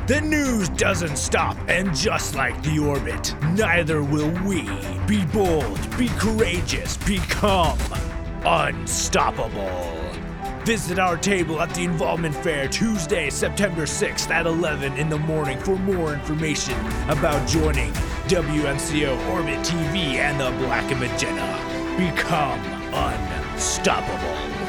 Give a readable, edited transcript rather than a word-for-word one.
The news doesn't stop, and just like the orbit, neither will we. Be bold, be courageous, become unstoppable. Visit our table at the Involvement Fair Tuesday, September 6th at 11 in the morning for more information about joining WMCO Orbit TV and the Black and Magenta. Become unstoppable.